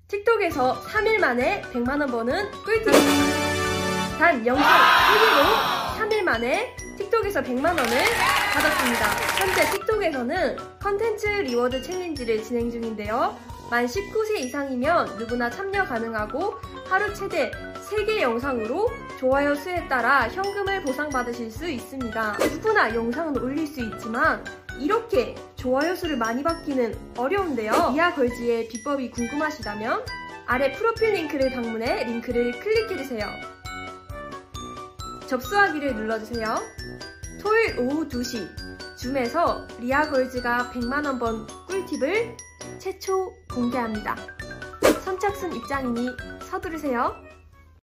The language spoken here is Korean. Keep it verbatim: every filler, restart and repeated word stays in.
틱톡에서 삼 일 만에 백만 원 버는 꿀팁! 단 영상 일 위로 삼 일 만에 틱톡에서 백만 원을 받았습니다. 현재 틱톡에서는 컨텐츠 리워드 챌린지를 진행 중인데요. 만 십구 세 이상이면 누구나 참여 가능하고 하루 최대 세 개 영상으로 좋아요 수에 따라 현금을 보상받으실 수 있습니다. 누구나 영상은 올릴 수 있지만 이렇게 좋아요 수를 많이 받기는 어려운데요. 리아걸즈의 비법이 궁금하시다면 아래 프로필 링크를 방문해 링크를 클릭해주세요. 접수하기를 눌러주세요. 토요일 오후 두 시 줌에서 리아걸즈가 백만 원 번 꿀팁을 최초 공개합니다. 선착순 입장이니 서두르세요.